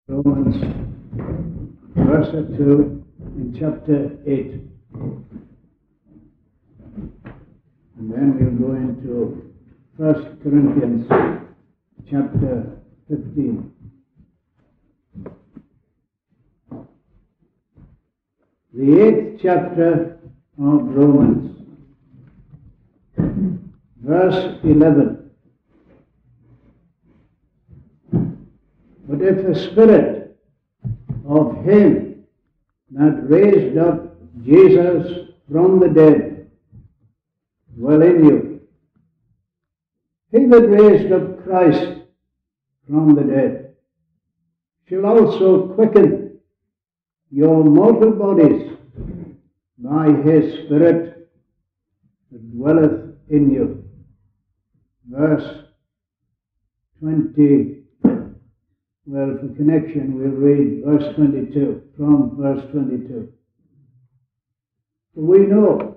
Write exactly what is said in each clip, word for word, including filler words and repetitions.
Romans verse or two in chapter eight. And then we'll go into First Corinthians chapter fifteen. The eighth chapter of Romans, verse eleven. But if the Spirit of Him that raised up Jesus from the dead dwell in you, He that raised up Christ from the dead shall also quicken your mortal bodies by His Spirit that dwelleth in you. Verse twenty. Well, for connection, we'll read verse twenty-two, from verse twenty-two. For we know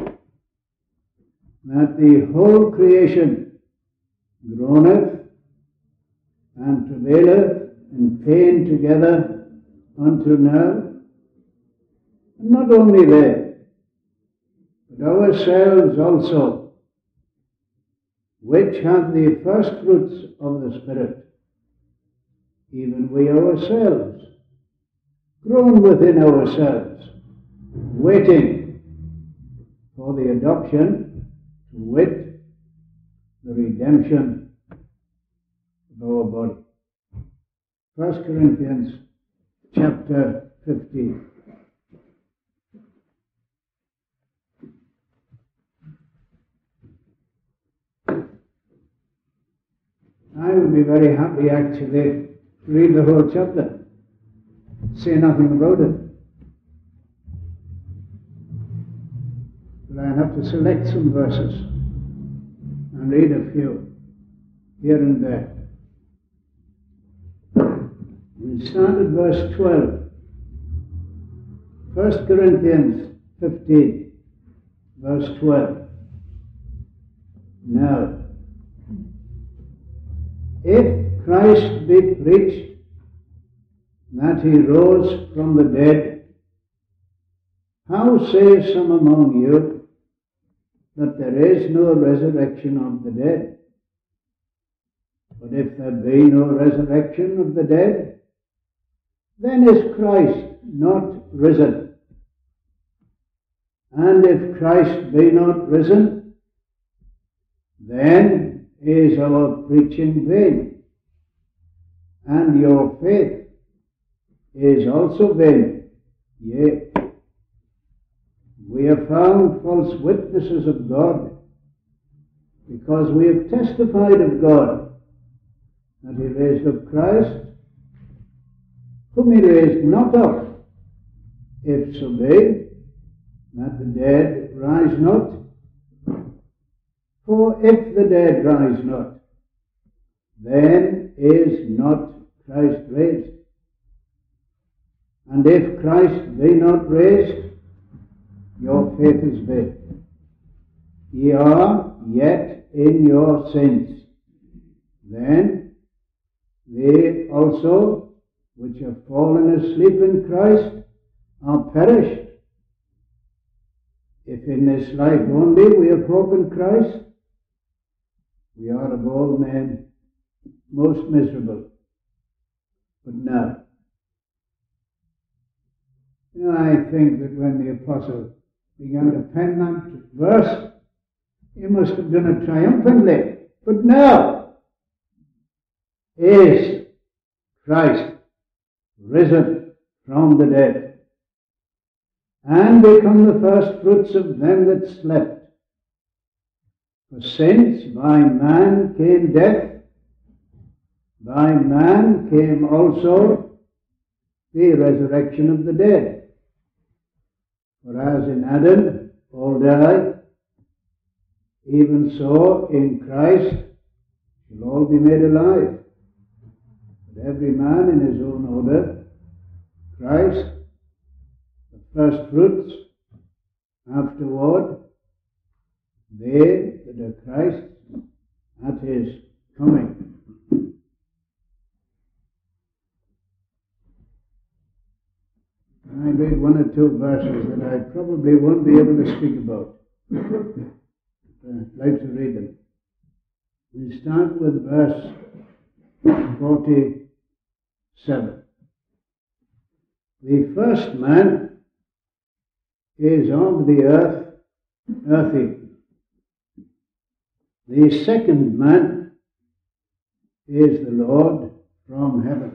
that the whole creation groaneth and travaileth in pain together until now. And not only they, but ourselves also, which have the first fruits of the Spirit, even we ourselves, groan within ourselves, waiting for the adoption, to wit, the redemption of our body. First Corinthians chapter fifteen. I would be very happy actually to read the whole chapter, say nothing about it. But I have to select some verses and read a few here and there. We'll start at verse twelve. First Corinthians fifteen, verse twelve. Now, if Christ be preached that He rose from the dead, how say some among you that there is no resurrection of the dead? But if there be no resurrection of the dead, then is Christ not risen? And if Christ be not risen, then is our preaching vain, and your faith is also vain. Yea, we have found false witnesses of God, because we have testified of God that He raised up Christ, whom He raised not up, if so be that the dead rise not. For if the dead rise not, then is not Christ raised. And if Christ be not raised, your faith is vain. Ye are yet in your sins. Then they also which have fallen asleep in Christ are perished. If in this life only we have hope in Christ, we are of all men most miserable. But now, you know, I think that when the apostle began to pen that verse, he must have done it triumphantly. But now is Christ risen from the dead, and become the first fruits of them that slept. For since by man came death, by man came also the resurrection of the dead. For as in Adam all die, even so in Christ shall all be made alive. But every man in his own order, Christ, the first fruits, afterward they that are Christ at His coming. I read one or two verses that I probably won't be able to speak about. I'd like to read them. We start with verse forty-seven. The first man is of the earth, earthy. The second man is the Lord from heaven.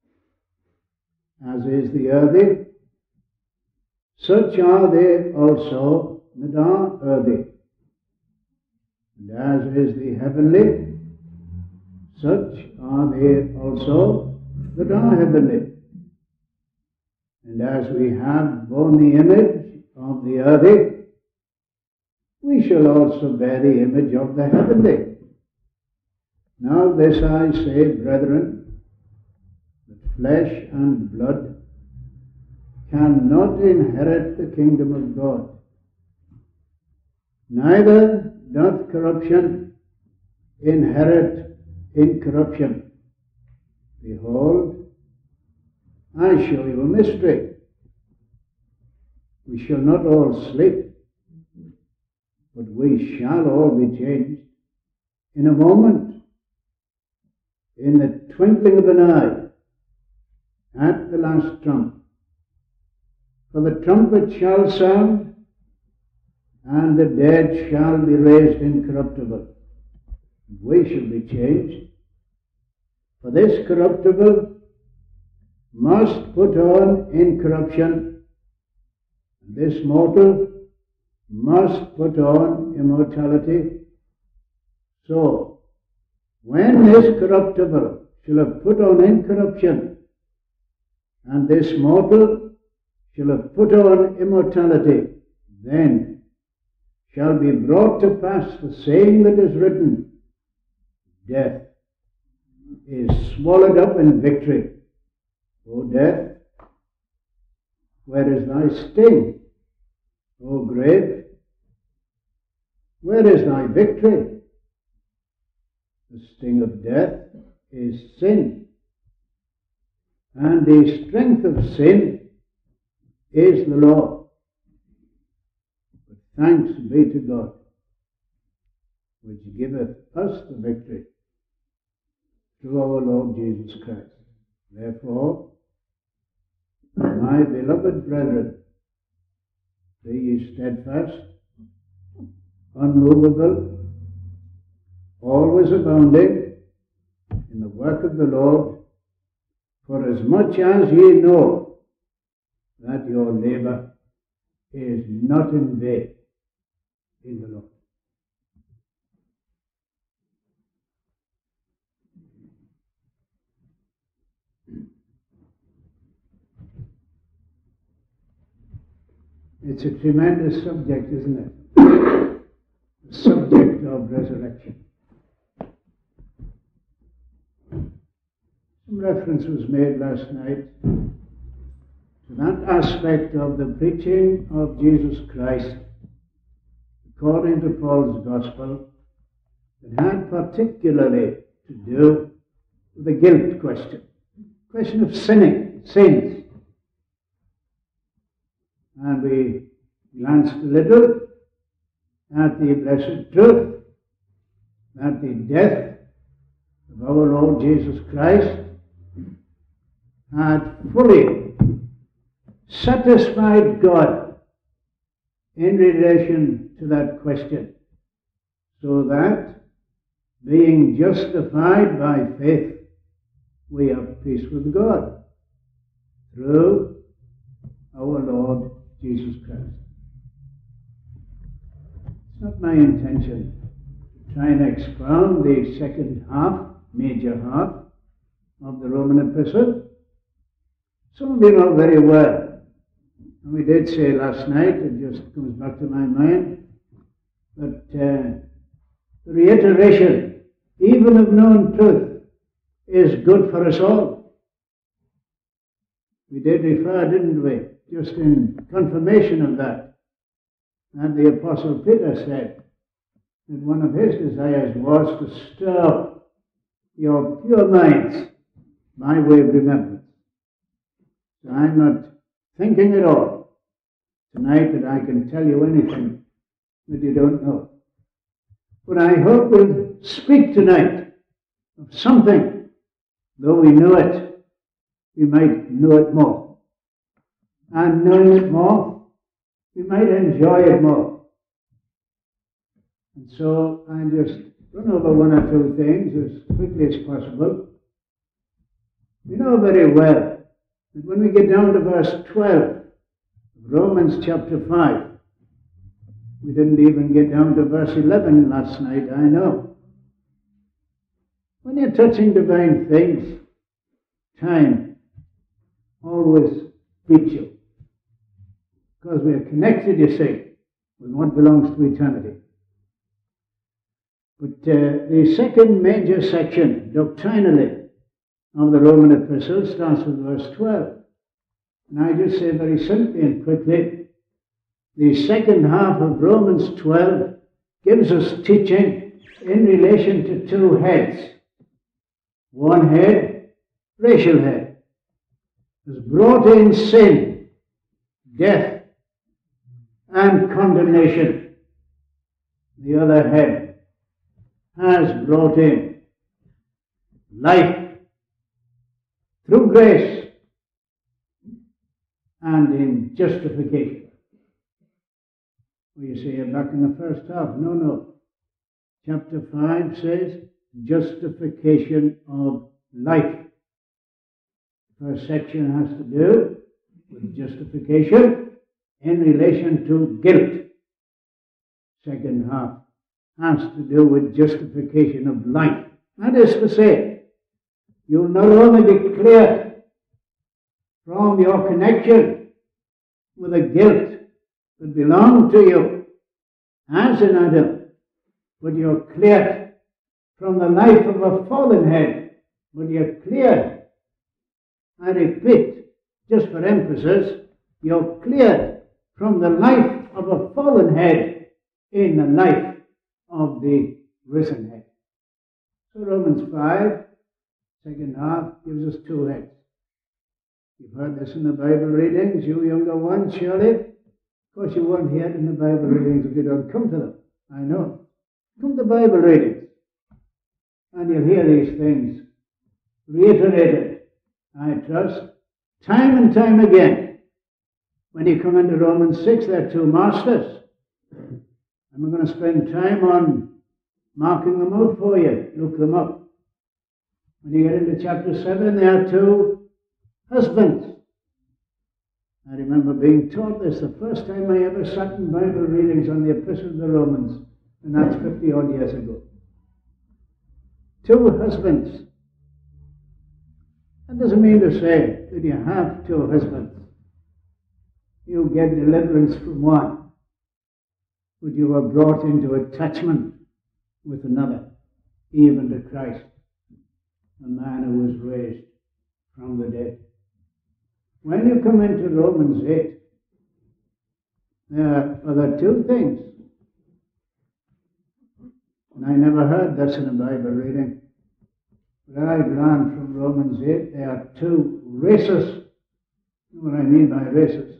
As is the earthy, such are they also that are earthy. And as is the heavenly, such are they also that are heavenly. And as we have borne the image of the earthy, we shall also bear the image of the heavenly. Now this I say, brethren, that flesh and blood cannot inherit the kingdom of God, neither doth corruption inherit incorruption. Behold, I show you a mystery. We shall not all sleep, but we shall all be changed in a moment, in the twinkling of an eye, at the last trump. For the trumpet shall sound, and the dead shall be raised incorruptible. We shall be changed. For this corruptible must put on incorruption, and this mortal must put on immortality. So, when this corruptible shall have put on incorruption, and this mortal shall have put on immortality, then shall be brought to pass the saying that is written, death is swallowed up in victory. O death, where is thy sting? O grave, where is thy victory? The sting of death is sin, and the strength of sin is the law. But thanks be to God, which giveth us the victory through our Lord Jesus Christ. Therefore, my beloved brethren, be ye steadfast, unmovable, always abounding in the work of the Lord, for as much as ye know that your labour is not in vain in the Lord. It's a tremendous subject, isn't it? The subject of resurrection. Some reference was made last night to that aspect of the preaching of Jesus Christ according to Paul's gospel that had particularly to do with the guilt question, question of sinning, sins. And we glanced a little at the blessed truth that the death of our Lord Jesus Christ had fully satisfied God in relation to that question, so that, being justified by faith, we have peace with God through our Lord Jesus Christ. It's not my intention to try and expound the second half, major half, of the Roman epistle. Some of you know very well, and we did say last night, it just comes back to my mind, that uh, the reiteration, even of known truth, is good for us all. We did refer, didn't we, just in confirmation of that, that the Apostle Peter said that one of his desires was to stir up your pure minds by way of remembrance. So I'm not thinking at all tonight that I can tell you anything that you don't know. But I hope we'll speak tonight of something. Though we know it, we might know it more. And knowing it more, we might enjoy it more. And so I'll just run over one or two things as quickly as possible. We know very well that when we get down to verse twelve of Romans chapter five, we didn't even get down to verse eleven last night, I know. When you're touching divine things, time always beats you. Because we are connected, you see, with what belongs to eternity. But uh, the second major section, doctrinally, of the Roman epistle starts with verse twelve. And I just say very simply and quickly, the second half of Romans twelve gives us teaching in relation to two heads. One head, racial head, has brought in sin, death, and condemnation. The other head has brought in life through grace and in justification. Well, you say you're back in the first half. No, no. Chapter five says justification of life. First section has to do with justification in relation to guilt. Second half has to do with justification of life. That is to say, you'll not only be cleared from your connection with the guilt that belonged to you as an Adam, but you're cleared from the life of a fallen head, but you're cleared, I repeat, just for emphasis, you're cleared from the life of a fallen head in the life of the risen head. So Romans five, second half, gives us two heads. You've heard this in the Bible readings, you younger ones, surely. Of course you won't hear it in the Bible readings if you don't come to them. I know. Come to Bible readings, and you'll hear these things reiterated, I trust, time and time again. When you come into Romans six, there are two masters. And we're going to spend time on marking them out for you. Look them up. When you get into chapter seven, there are two husbands. I remember being taught this the first time I ever sat in Bible readings on the Epistle of the Romans, and that's fifty odd years ago. Two husbands. That doesn't mean to say that you have two husbands. You get deliverance from one, but you are brought into attachment with another, even to Christ, a man who was raised from the dead. When you come into Romans eight, there are other two things. And I never heard this in a Bible reading, but I've learned from Romans eight there are two races. You know what I mean by races?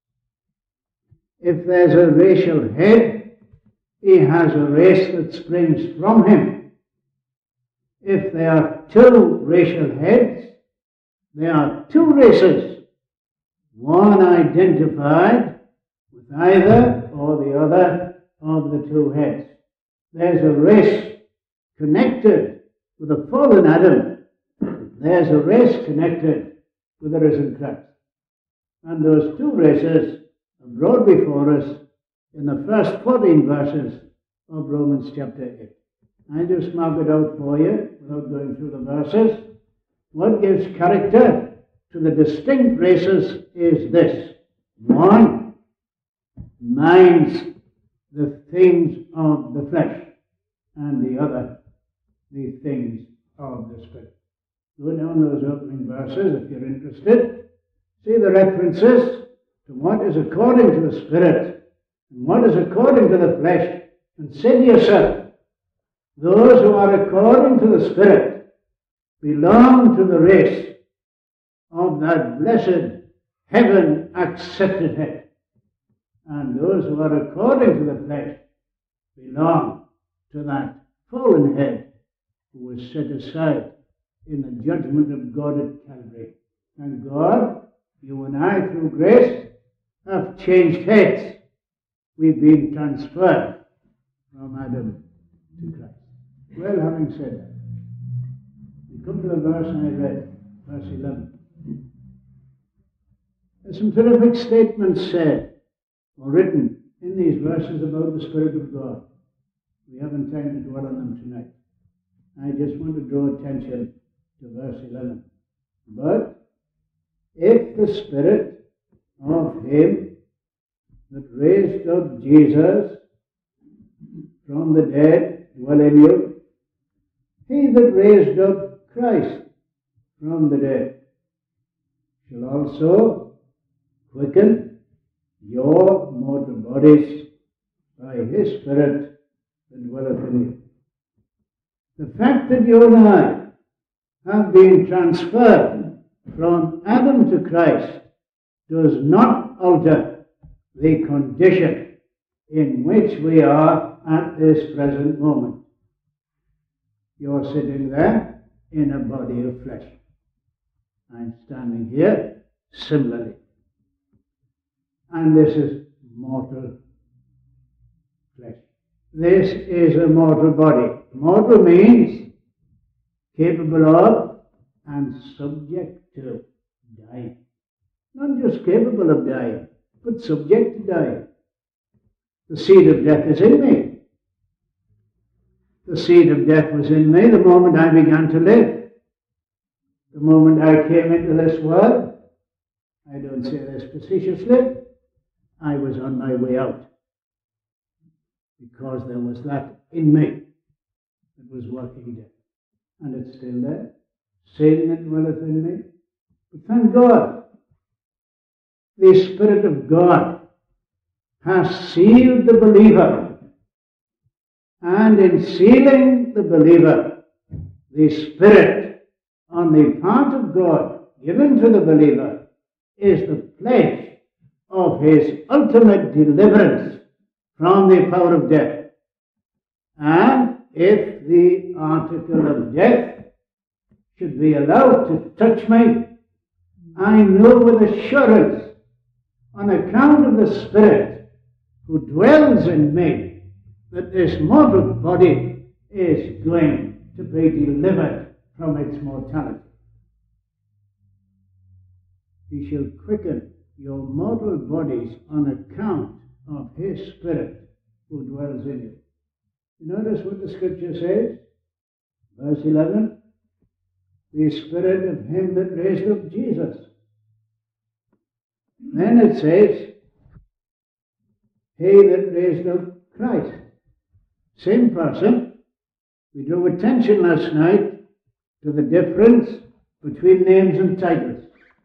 If there's a racial head, he has a race that springs from him. If there are two racial heads, there are two races, one identified with either or the other of the two heads. There's a race connected with the fallen Adam. There's a race connected with the risen Christ. And those two races are brought before us in the first fourteen verses of Romans chapter eight. I just mark it out for you without going through the verses. What gives character to the distinct races is this. One minds the things of the flesh, and the other the things of the Spirit. Go down those opening verses if you're interested. See the references to what is according to the Spirit and what is according to the flesh, and say to yourself, those who are according to the Spirit belong to the race of that blessed heaven accepted it. And those who are according to the flesh belong to that fallen head who was set aside in the judgment of God at Calvary. And God, you and I, through grace, have changed heads. We've been transferred from Adam to Christ. Well, having said that, we come to the verse I read, verse eleven. There's some terrific statements said or written in these verses about the Spirit of God. We haven't time to dwell on them tonight. I just want to draw attention to verse eleven. But if the Spirit of Him that raised up Jesus from the dead dwell in you, He that raised up Christ from the dead shall also quicken your mortal bodies by His Spirit that dwelleth in you. The fact that you and I have been transferred from Adam to Christ does not alter the condition in which we are at this present moment. You're sitting there in a body of flesh. I'm standing here similarly. And this is mortal flesh. This is a mortal body. Mortal means capable of and subject to dying. Not just capable of dying, but subject to dying. The seed of death is in me. The seed of death was in me the moment I began to live. The moment I came into this world, I don't say this facetiously, I was on my way out. Because there was that in me that was working death. And it's still there. Sin that dwelleth in me. But thank God, the Spirit of God has sealed the believer. And in sealing the believer, the Spirit on the part of God given to the believer is the pledge of His ultimate deliverance from the power of death. And if the article of death should be allowed to touch me, I know with assurance, on account of the Spirit who dwells in me, that this mortal body is going to be delivered from its mortality. He shall quicken your mortal bodies on account of His Spirit who dwells in you. You notice what the Scripture says? Verse eleven. The Spirit of Him that raised up Jesus. Then it says, He that raised up Christ. Same person. We drew attention last night to the difference between names and titles.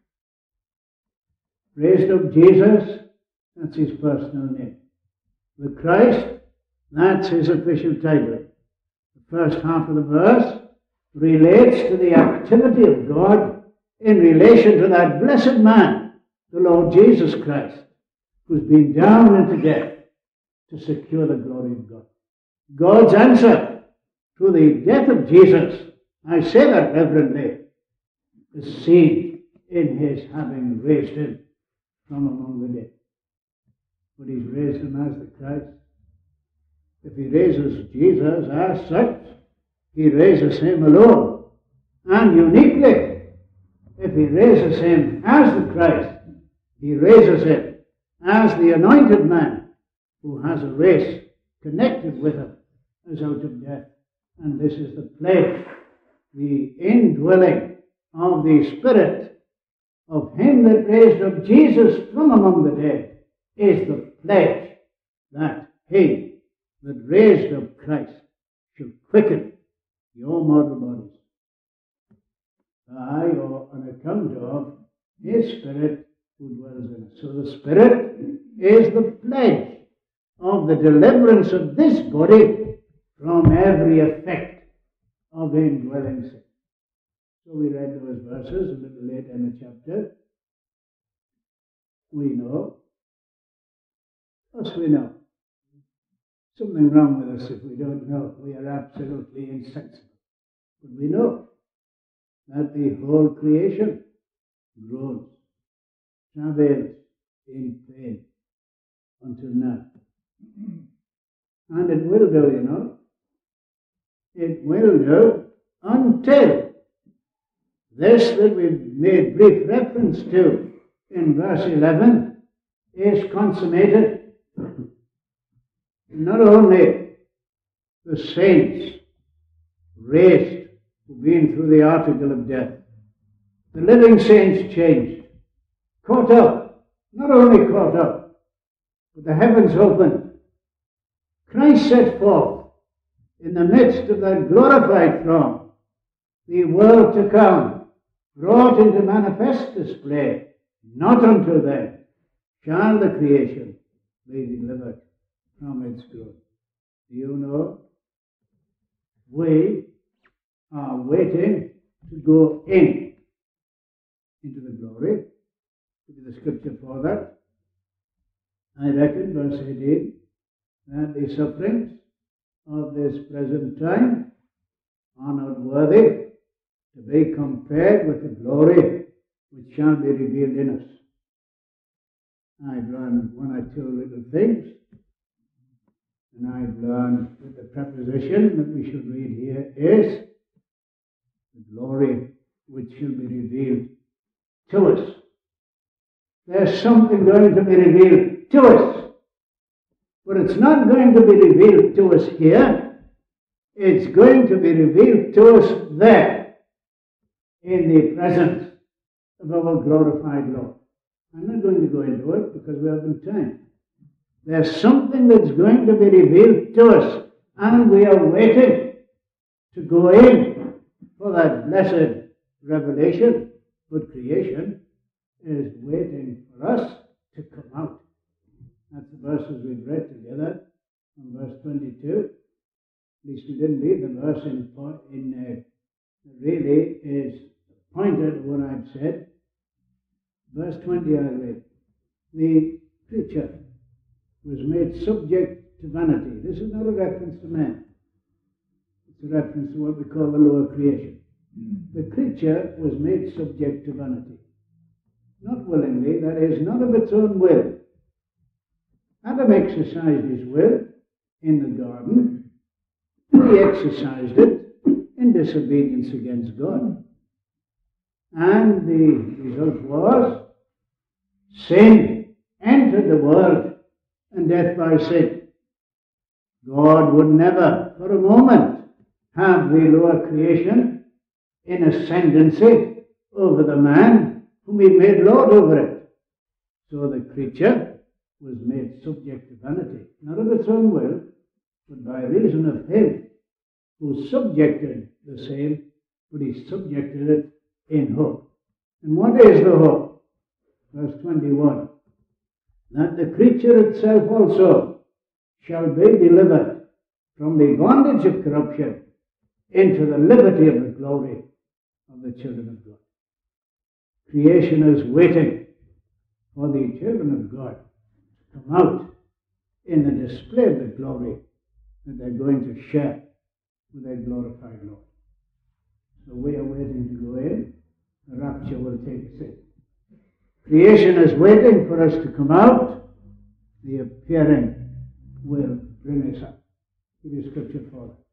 Raised up Jesus, that's His personal name. The Christ, that's His official title. The first half of the verse relates to the activity of God in relation to that blessed man, the Lord Jesus Christ, who's been down into death to secure the glory of God. God's answer to the death of Jesus, I say that reverently, is seen in His having raised Him from among the dead. But He's raised Him as the Christ. If He raises Jesus as such, He raises Him alone and uniquely. If He raises Him as the Christ, He raises Him as the anointed man who has a race connected with Him as out of death. And this is the pledge, the indwelling of the Spirit of Him that raised up Jesus from among the dead is the pledge that He that raised up Christ shall quicken your mortal bodies by or on account of His Spirit who dwells in us. So the Spirit is the pledge of the deliverance of this body from every effect of indwelling sin. So we read those verses a little later in the chapter. We know. Of course we know. Something wrong with us if we don't know. We are absolutely insensible. But we know that the whole creation groans, travails in pain until now. And it will do, you know. It will do until this that we've made brief reference to in verse eleven is consummated. Not only the saints raised who've been through the article of death, the living saints changed, caught up, not only caught up, but the heavens opened. Christ set forth in the midst of that glorified throng, the world to come, brought into manifest display. Not until then shall the creation be delivered from its growth. Do you know? We are waiting to go in into the glory. Give you the scripture for that. I reckon, verse eighteen, that the sufferings of this present time are not worthy to be compared with the glory which shall be revealed in us. I've learned one or two little things, and I've learned that the preposition that we should read here is the glory which shall be revealed to us. There's something going to be revealed to us, but it's not going to be revealed to us here. It's going to be revealed to us there, in the presence of our glorified Lord. I'm not going to go into it because we haven't time. There's something that's going to be revealed to us, and we are waiting to go in for that blessed revelation. But creation is waiting for us to come out. That's the verses we've read together from verse twenty-two. At least we didn't read the verse in, in uh, really is pointed to what I've said. Verse twenty I read. The creature was made subject to vanity. This is not a reference to man. It's a reference to what we call the lower creation. The creature was made subject to vanity. Not willingly, that is, not of its own will. Adam exercised his will in the garden. He exercised it in disobedience against God. And the result was sin entered the world, and death by sin. God would never, for a moment, have the lower creation in ascendancy over the man whom he made Lord over it. So the creature was made subject to vanity, not of its own will, but by reason of him who subjected the same, but he subjected it in hope. And what is the hope? Verse twenty-one. That the creature itself also shall be delivered from the bondage of corruption into the liberty of the glory of the children of God. Creation is waiting for the children of God to come out in the display of the glory that they're going to share with their glorified Lord. So we are waiting to go in. The rapture will take us in. Creation is waiting for us to come out. The appearing will bring us up. Give you scripture for that.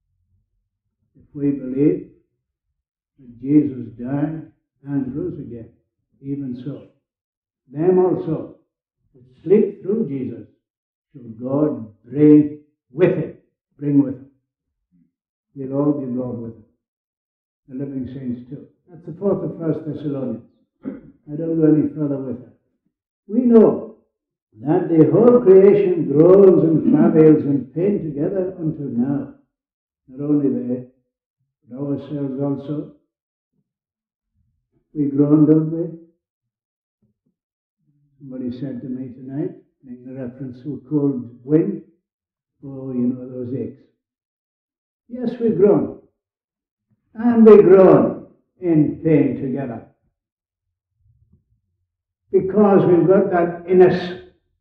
If we believe that Jesus died and rose again, even so, them also that sleep through Jesus shall God bring with him. Bring with him. They'll all be brought with him. The living saints too. That's the fourth of First Thessalonians. I don't go any further with it. We know that the whole creation groans and travails in pain together until now. Not only they, but ourselves also. We groan, don't we? Somebody said to me tonight, making a reference to a cold wind, oh, you know, those aches. Yes, we groan. And we groan in pain together. because we've got that in us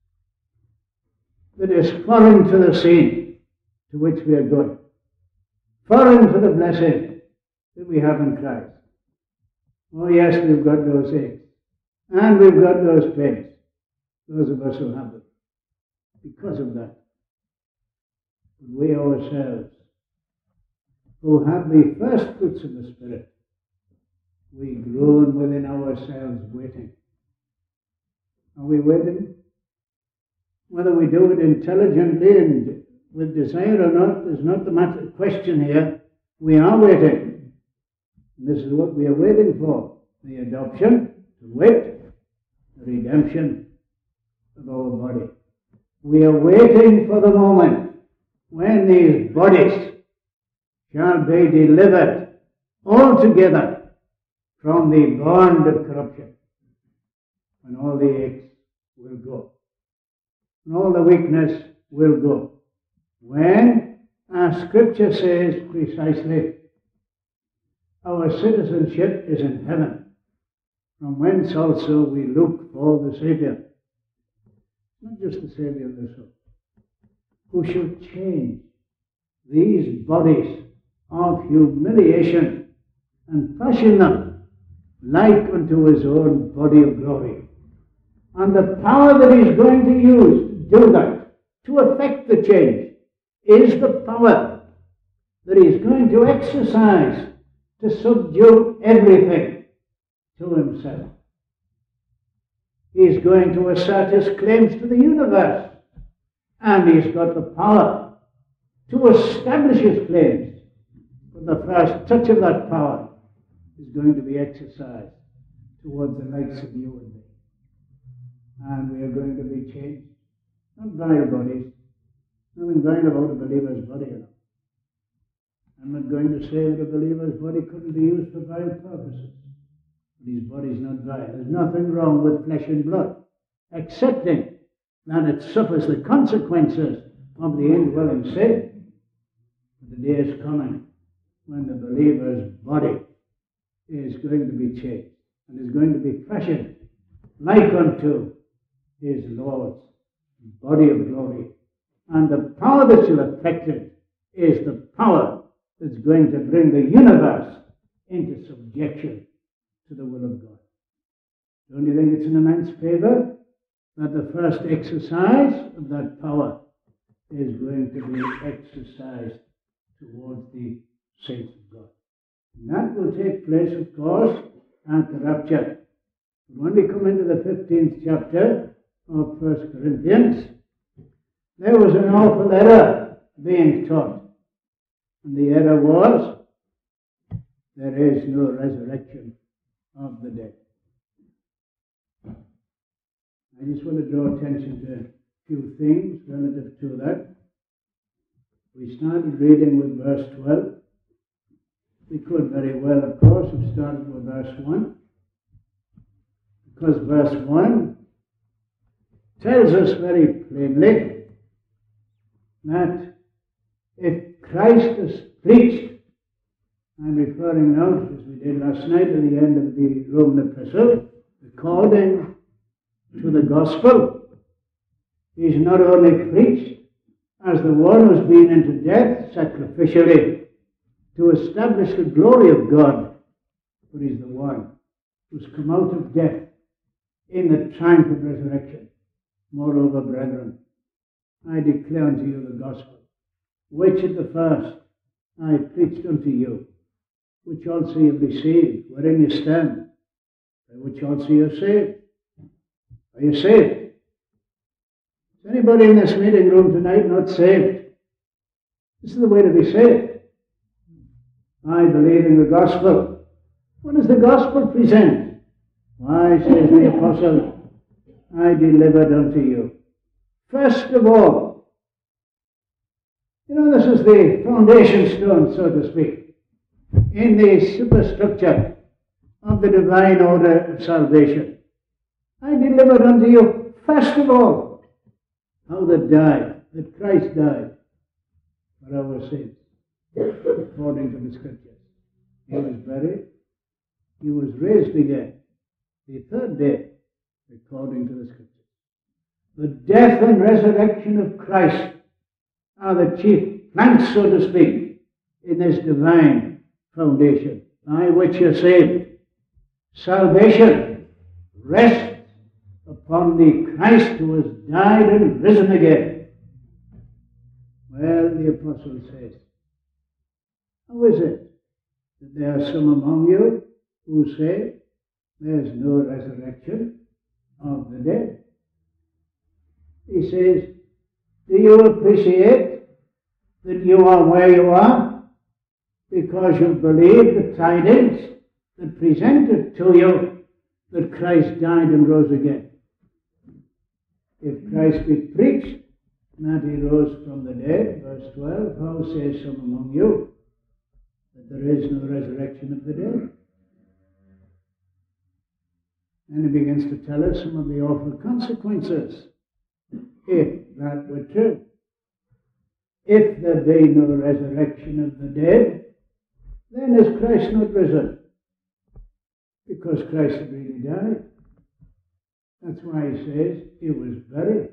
that is foreign to the scene to which we are going, foreign to the blessing that we have in Christ. Oh yes, we've got those aches, and we've got those pains, those of us who have them, because of that. But we ourselves, who have the first fruits of the Spirit, we groan within ourselves waiting. Are we waiting? Whether we do it intelligently and with desire or not is not the matter question here. We are waiting. And this is what we are waiting for. The adoption, to wit, the redemption of our body. We are waiting for the moment when these bodies shall be delivered altogether from the bond of corruption, and all the aches will go, and all the weakness will go. When, as Scripture says precisely, our citizenship is in heaven, from whence also we look for the Saviour. Not just the Saviour of the soul, who shall change these bodies of humiliation and fashion them like unto his own body of glory. And the power that he's going to use to do that, to effect the change, is the power that he's going to exercise to subdue everything to himself. He's going to assert his claims to the universe, and he's got the power to establish his claims. But the first touch of that power is going to be exercised towards the likes of you and me. And we are going to be changed, not vile bodies. Nothing vile about a believer's body. You know. I'm not going to say that a believer's body couldn't be used for vile purposes. But his body's not vile. There's nothing wrong with flesh and blood, excepting that it suffers the consequences of the indwelling sin. But the day is coming when the believer's body is going to be changed and is going to be fashioned like unto his Lord's body of glory. And the power that shall effect it is the power that's going to bring the universe into subjection to the will of God. Don't you think it's an immense favor that the first exercise of that power is going to be exercised towards the saints of God? And that will take place, of course, at the rapture. But when we come into the fifteenth chapter of First Corinthians, there was an awful error being taught. And the error was, there is no resurrection of the dead. I just want to draw attention to a few things relative to that. We started reading with verse twelve. We could very well, of course, have started with verse one. Because verse one tells us very plainly that if Christ is preached, I'm referring now, as we did last night at the end of the Roman epistle, according to the gospel, he's not only preached as the one who's been into death sacrificially to establish the glory of God, but he's the one who's come out of death in the triumph of resurrection. Moreover, brethren, I declare unto you the gospel, which at the first I preached unto you, which also you received, wherein you stand, by which also you are saved. Are you saved? Is anybody in this meeting room tonight not saved? This is the way to be saved. I believe in the gospel. What does the gospel present? Why, says the apostle, I delivered unto you. First of all, you know, this is the foundation stone, so to speak, in the superstructure of the divine order of salvation. I delivered unto you, first of all, how that died, that Christ died for our sins, according to the Scriptures. He was buried, he was raised again the third day, according to the Scriptures. The death and resurrection of Christ are the chief planks, so to speak, in this divine foundation by which you're saved. Salvation rests upon the Christ who has died and risen again. Well, the apostle says, how is it that there are some among you who say there's no resurrection of the dead? He says, do you appreciate that you are where you are because you've believed the tidings that presented to you that Christ died and rose again? If Christ be preached that he rose from the dead, verse twelve, how say some among you that there is no resurrection of the dead? And he begins to tell us some of the awful consequences if that were true. If there be no resurrection of the dead, then is Christ not risen? Because Christ had really died. That's why he says he was buried.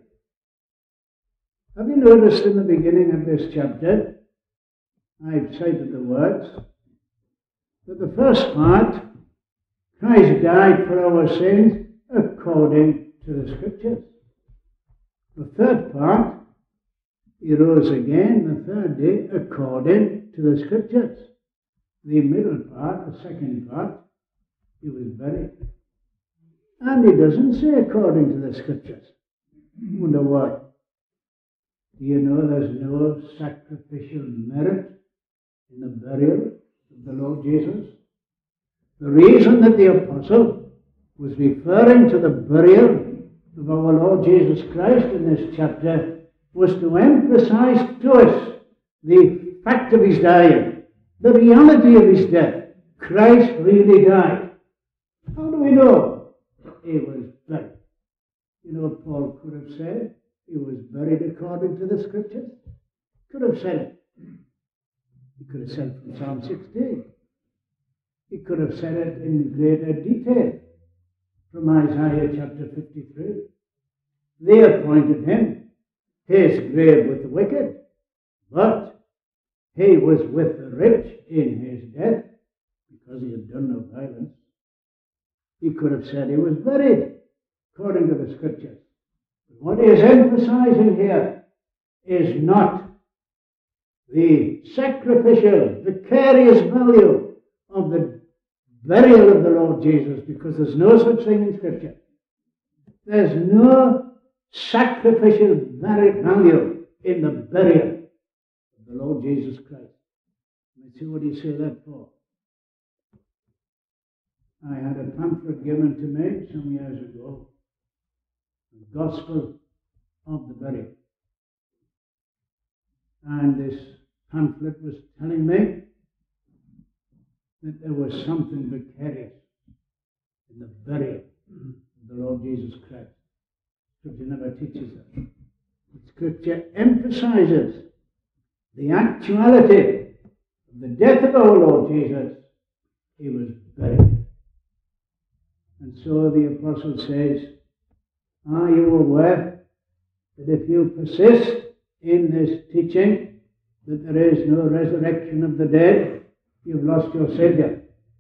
Have you noticed in the beginning of this chapter, I've cited the words, that the first part, Christ died for our sins according to the Scriptures. The third part, he rose again the third day according to the Scriptures. The middle part, the second part, he was buried. And he doesn't say according to the Scriptures. I wonder why. Do you know there's no sacrificial merit in the burial of the Lord Jesus? The reason that the apostle was referring to the burial of our Lord Jesus Christ in this chapter was to emphasize to us the fact of his dying, the reality of his death. Christ really died. How do we know? He was buried. You know, Paul could have said he was buried according to the Scriptures. Could have said it. He could have said it from Psalm sixteen. He could have said it in greater detail from Isaiah chapter fifty-three. They appointed him his grave with the wicked, but he was with the rich in his death because he had done no violence. He could have said he was buried according to the Scriptures. But what he is emphasizing here is not the sacrificial, vicarious value of the burial of the Lord Jesus, because there's no such thing in Scripture. There's no sacrificial value in the burial of the Lord Jesus Christ. Let's see, what do you say that for? I had a pamphlet given to me some years ago, the Gospel of the Burial. And this pamphlet was telling me that there was something vicarious in the burial of the Lord Jesus Christ. Scripture never teaches that. But Scripture emphasizes the actuality of the death of our Lord Jesus. He was buried. And so the apostle says, are you aware that if you persist in this teaching that there is no resurrection of the dead, you've lost your Savior?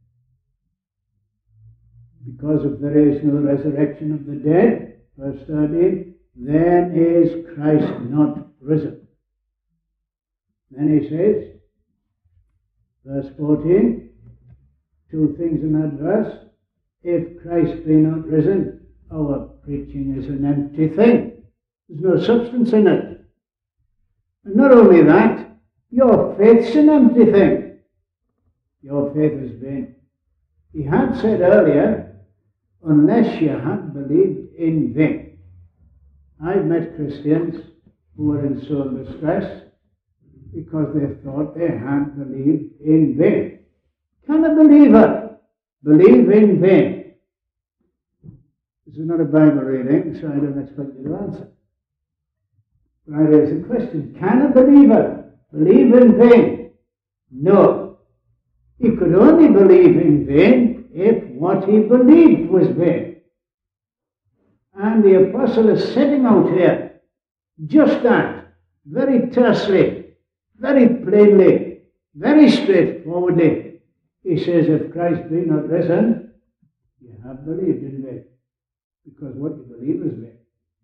Because if there is no resurrection of the dead, verse thirteen, then is Christ not risen. Then he says, verse fourteen, two things in that verse. If Christ be not risen, our preaching is an empty thing. There's no substance in it. And not only that, your faith's an empty thing. Your faith is vain. He had said earlier, unless you had believed in vain. I've met Christians who were in soul distress because they thought they had believed in vain. Can a believer believe in vain? This is not a Bible reading, so I don't expect you to answer. But I raise a question. Can a believer believe in vain? No. He could only believe in vain if what he believed was vain. And the apostle is setting out here just that, very tersely, very plainly, very straightforwardly. He says, if Christ be not risen, you have believed in vain, because what you believe is vain.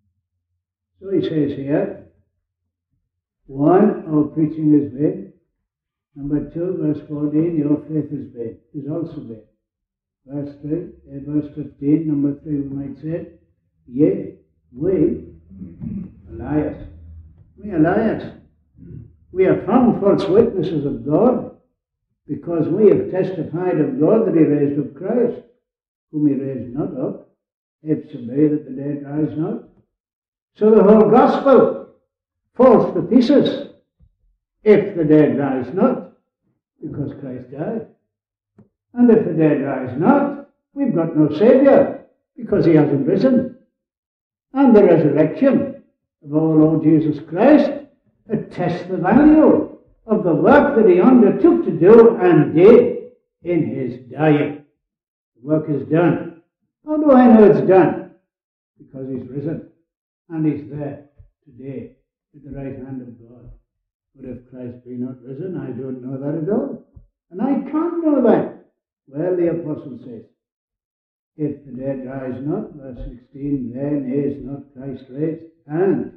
So he says here, one, our preaching is vain. Number two, verse fourteen, your faith is vain, is also vain. Verse three, uh, verse fifteen, number three, we might say, yea, we are liars. We are liars. We are found false witnesses of God, because we have testified of God that he raised up Christ, whom he raised not up, if so be that the dead rise not. So the whole gospel falls to pieces if the dead rise not, because Christ died. And if the dead rise not, we've got no Saviour, because he hasn't risen. And the resurrection of our Lord Jesus Christ attests the value of the work that he undertook to do and did in his dying. The work is done. How do I know it's done? Because he's risen, and he's there today at the right hand of God. But if Christ be not risen, I don't know that at all. And I can't know that. Well, the apostle says, if the dead rise not, verse sixteen, then is not Christ raised. And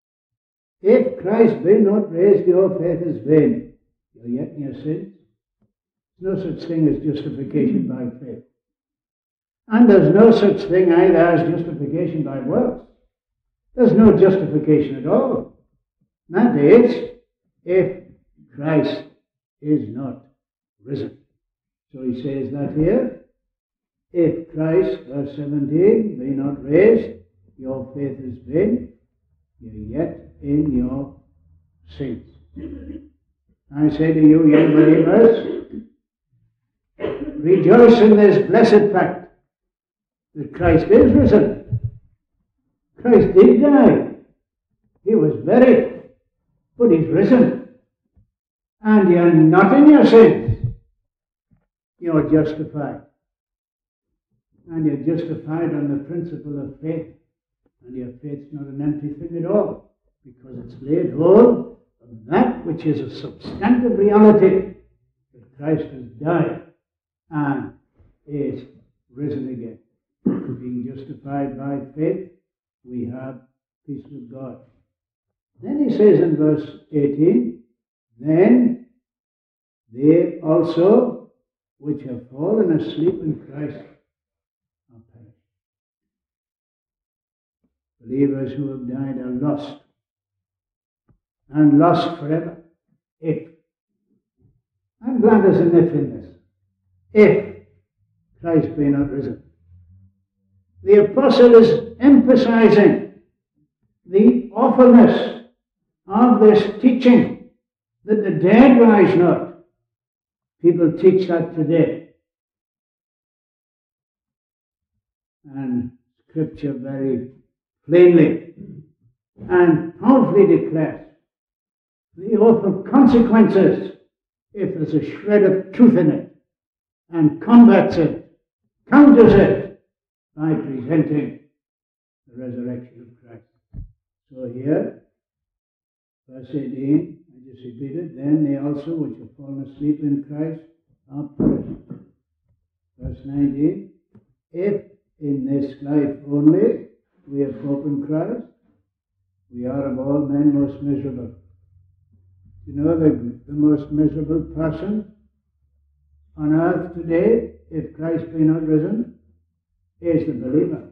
if Christ be not raised, your faith is vain. You're yet in your sins. There's no such thing as justification by faith. And there's no such thing either as justification by works. There's no justification at all. That is, if Christ is not risen. So he says that here, if Christ, verse seventeen, be not raised, your faith is vain, you're yet in your sins. I say to you, young believers, rejoice in this blessed fact that Christ is risen. Christ did die. He was buried, but he's risen. And you're not in your sins. You're justified. And you're justified on the principle of faith. And your faith's not an empty thing at all, because it's laid hold of that which is a substantive reality, that Christ has died and is risen again. Being justified by faith, we have peace with God. Then he says in verse eighteen, then they also which have fallen asleep in Christ are perished. Believers who have died are lost, and lost forever. If, I'm glad there's an if in this, if Christ be not risen. The apostle is emphasizing the awfulness of this teaching that the dead rise not. People teach that today. And Scripture very plainly and powerfully declares the awful consequences if there's a shred of truth in it, and combats it, counters it, by presenting the resurrection of Christ. So here, verse eighteen, I just repeated, then they also which have fallen asleep in Christ are perished. Verse nineteen, if in this life only we have hope in Christ, we are of all men most miserable. You know the, the most miserable person on earth today, if Christ be not risen, is the believer.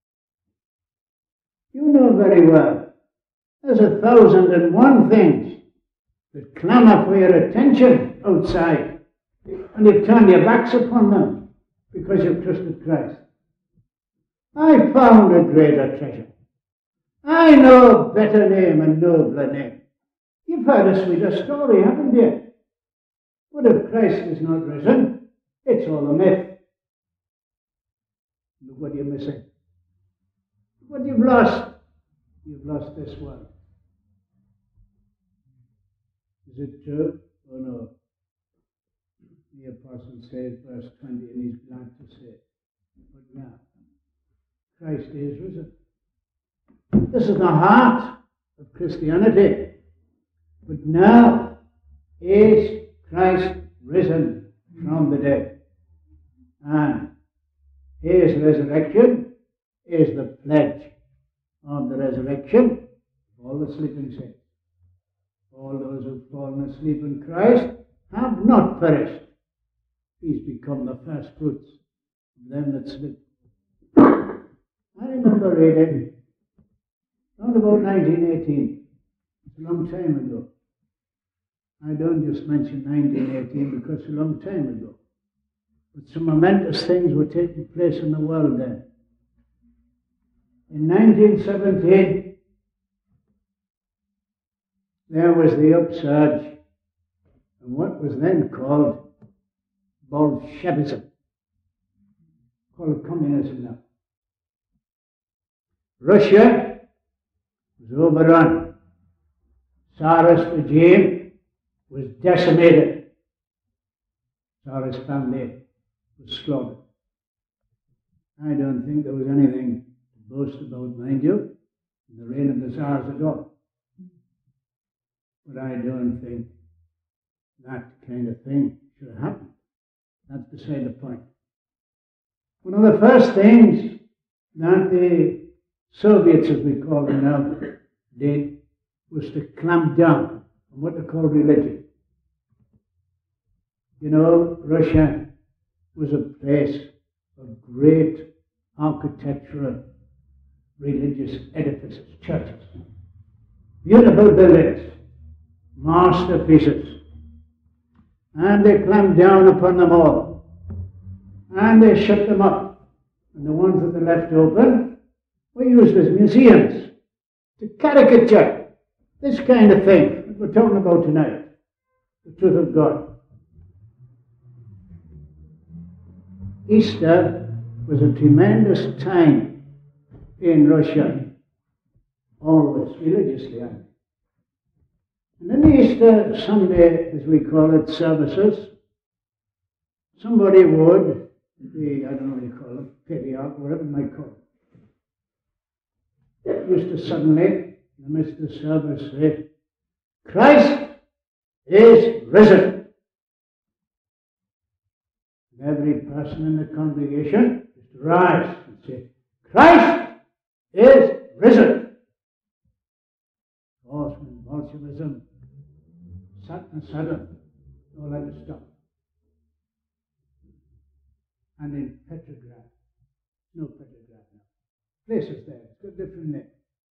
You know very well, there's a thousand and one things that clamour for your attention outside, and you've turned your backs upon them because you've trusted Christ. I found a greater treasure. I know a better name and nobler name. You've heard a sweeter story, haven't you? But if Christ is not risen, it's all a myth. Look what you're missing. What you've lost. You've lost this one. Is it true or no? The apostle says, verse twenty, and he's glad to say it. But now, Christ is risen. This is the heart of Christianity. But now is Christ risen from the dead. And his resurrection is the pledge of the resurrection of all the sleeping saints. All those who have fallen asleep in Christ have not perished. He's become the first fruits of them that sleep. I remember reading around about nineteen eighteen. It's a long time ago. I don't just mention nineteen eighteen because it's a long time ago. But some momentous things were taking place in the world then. In nineteen seventeen, there was the upsurge in what was then called Bolshevism, called communism now. Russia was overrun. Tsarist regime was decimated. Tsarist family was slaughtered. I don't think there was anything to boast about, mind you, in the reign of the Tsars at all. But I don't think that kind of thing should have happened. That's beside the point. One of the first things that the Soviets, as we call them now, did was to clamp down on what they call religion. You know, Russia was a place of great architectural, religious edifices, churches. Beautiful buildings, masterpieces. And they clamped down upon them all. And they shut them up. And the ones that they left open were used as museums to caricature this kind of thing that we're talking about tonight, the truth of God. Easter was a tremendous time in Russia, always religiously. And in the Easter Sunday, as we call it, services, somebody would, the, I don't know what you call it, patriarch, whatever you might call it, used to suddenly, in the midst of the service, say, Christ is risen. And every person in the congregation is to rise and say, Christ is risen. Of course, when Bolshevism sat and sudden, all had to stop. And in Petrograd, no Petrograd now, places there, it's got a different name.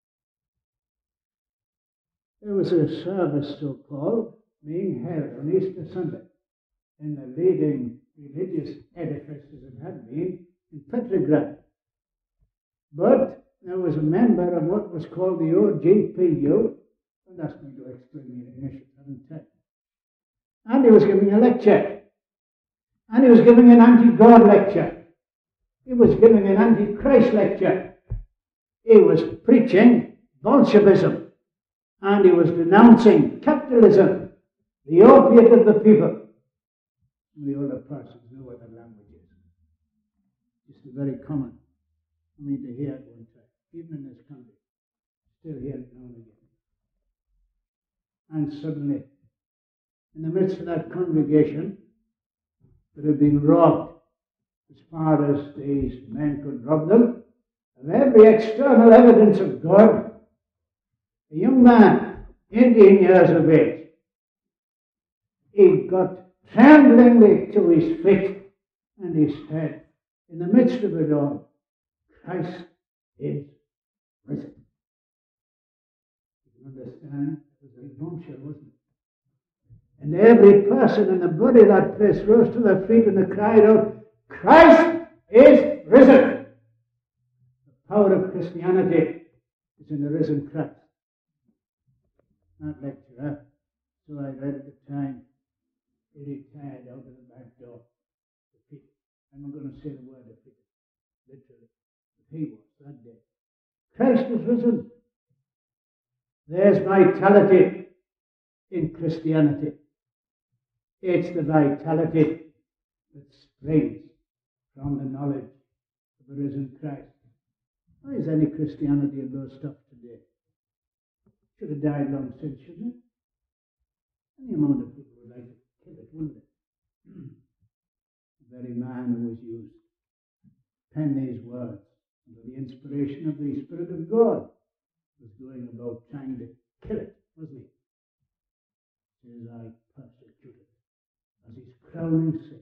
There was a service, so-called, being held on Easter Sunday in the leading religious edifice as it had been in Petrograd. But there was a member of what was called the O G P U, and that's going to explain the initiative, and he was giving a lecture. And he was giving an anti-God lecture. He was giving an anti-Christ lecture. He was preaching Bolshevism. And he was denouncing capitalism, the opiate of the people. The older persons know what that language is. It's very common for me to hear it one time, even in this country. Still hear it now and again. And suddenly, in the midst of that congregation, that had been robbed, as far as these men could rob them, of every external evidence of God, a young man, eighteen years of age, he got tremblingly to his feet, and he said, in the midst of it all, Christ is risen. You understand? It was a bombshell, wasn't it? And every person in the body of that place rose to their feet and they cried out, Christ is risen. The power of Christianity is in the risen Christ. That lecturer, so I read at the time, he retired out of the back door. I'm not going to say the word of it, literally. But he was that day. Christ is risen. There's vitality in Christianity. It's the vitality that springs from the knowledge of the risen Christ. Why is any Christianity in those stuff today. Should have died long since, shouldn't it? Any amount of people would like to kill it, wouldn't they? The very man who was used pen these words under the inspiration of the Spirit of God was going about trying to kill it, wasn't he? Says, I persecuted as his crowning sin.